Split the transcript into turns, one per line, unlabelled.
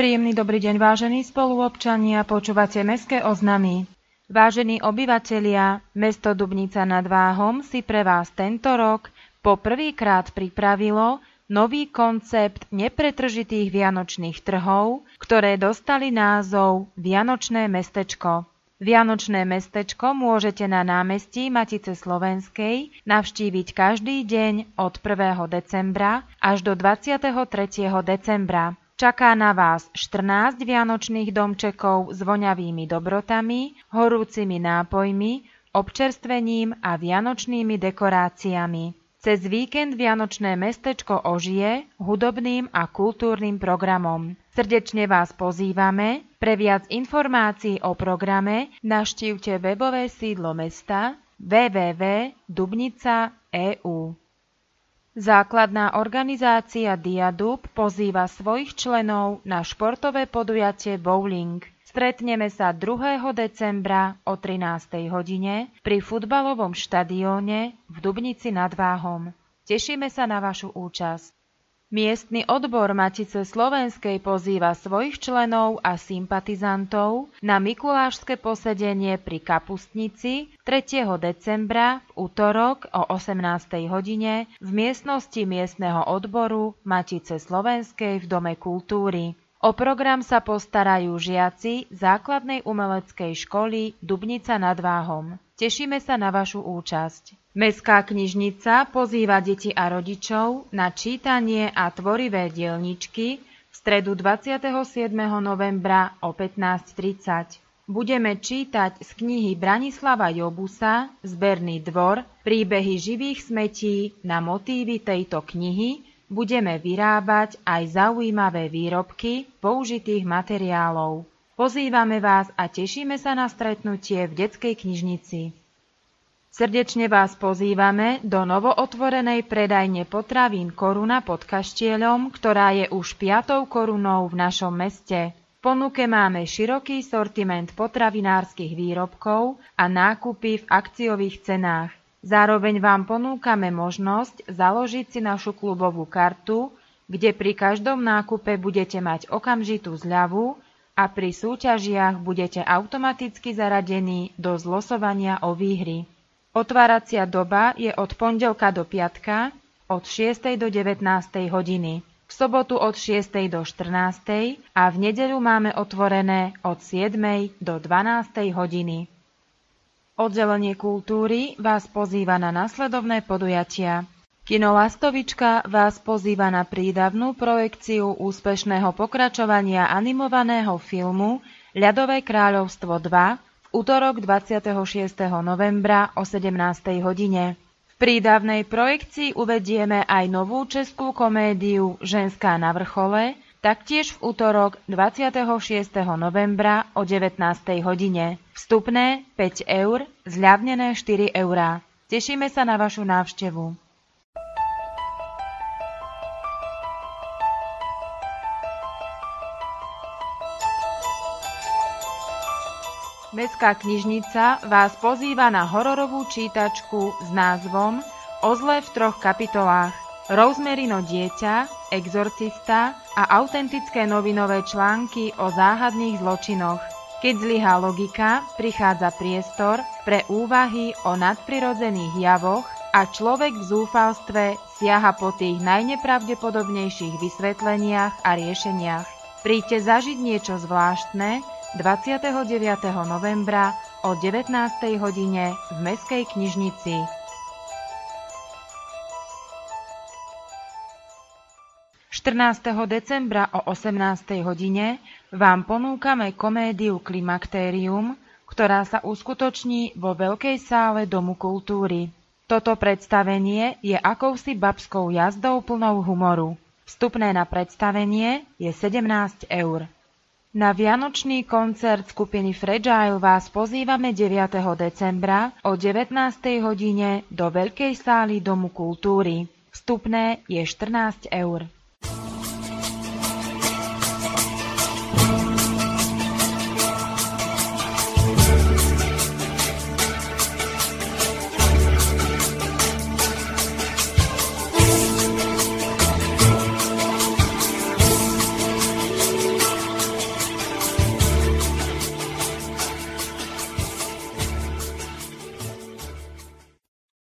Príjemný dobrý deň, vážení spoluobčania, počúvate Mestské oznamy. Vážení obyvatelia, mesto Dubnica nad Váhom si pre vás tento rok po prvýkrát pripravilo nový koncept nepretržitých vianočných trhov, ktoré dostali názov Vianočné mestečko. Vianočné mestečko môžete na námestí Matice Slovenskej navštíviť každý deň od 1. decembra až do 23. decembra. Čaká na vás 14 vianočných domčekov s voňavými dobrotami, horúcimi nápojmi, občerstvením a vianočnými dekoráciami. Cez víkend Vianočné mestečko ožije hudobným a kultúrnym programom. Srdečne vás pozývame. Pre viac informácií o programe navštívte webové sídlo mesta www.dubnica.eu. Základná organizácia Diadub pozýva svojich členov na športové podujatie bowling. Stretneme sa 2. decembra o 13. hodine pri futbalovom štadióne v Dubnici nad Váhom. Tešíme sa na vašu účasť. Miestny odbor Matice Slovenskej pozýva svojich členov a sympatizantov na mikulášske posedenie pri Kapustnici 3. decembra v utorok o 18. hodine v miestnosti miestneho odboru Matice Slovenskej v Dome kultúry. O program sa postarajú žiaci základnej umeleckej školy Dubnica nad Váhom. Tešíme sa na vašu účasť. Mestská knižnica pozýva deti a rodičov na čítanie a tvorivé dielničky v stredu 27. novembra o 15:30. Budeme čítať z knihy Branislava Jobusa Zberný dvor príbehy živých smetí. Na motívy tejto knihy budeme vyrábať aj zaujímavé výrobky použitých materiálov. Pozývame vás a tešíme sa na stretnutie v detskej knižnici. Srdečne vás pozývame do novootvorenej predajne potravín Koruna pod Kaštieľom, ktorá je už 5. korunou v našom meste. V ponuke máme široký sortiment potravinárskych výrobkov a nákupy v akciových cenách. Zároveň vám ponúkame možnosť založiť si našu klubovú kartu, kde pri každom nákupe budete mať okamžitú zľavu a pri súťažiach budete automaticky zaradení do zlosovania o výhry. Otváracia doba je od pondelka do piatka od 6. do 19. hodiny, v sobotu od 6. do 14. a v nedeľu máme otvorené od 7. do 12. hodiny. Oddelenie kultúry vás pozýva na nasledovné podujatia. Kino Lastovička vás pozýva na prídavnú projekciu úspešného pokračovania animovaného filmu Ľadové kráľovstvo 2 v utorok 26. novembra o 17. hodine. V prídavnej projekcii uvedieme aj novú českú komédiu Ženská na vrchole, taktiež v utorok 26. novembra o 19. hodine. Vstupné 5 eur, zľavnené 4 eurá. Tešíme sa na vašu návštevu. Mestská knižnica vás pozýva na hororovú čítačku s názvom O zle v 3 kapitolách. Rosemarino dieťa, exorcista a autentické novinové články o záhadných zločinoch. Keď zlyhá logika, prichádza priestor pre úvahy o nadprirodzených javoch a človek v zúfalstve siaha po tých najnepravdepodobnejších vysvetleniach a riešeniach. Príďte zažiť niečo zvláštne 29. novembra o 19. hodine v Mestskej knižnici. Decembra o 18. hodine vám ponúkame komédiu Klimaktérium, ktorá sa uskutoční vo veľkej sále Domu kultúry. Toto predstavenie je akousi babskou jazdou plnou humoru. Vstupné na predstavenie je 17 eur. Na vianočný koncert skupiny Fragile vás pozývame 9. decembra o 19. hodine do veľkej sály Domu kultúry. Vstupné je 14 eur.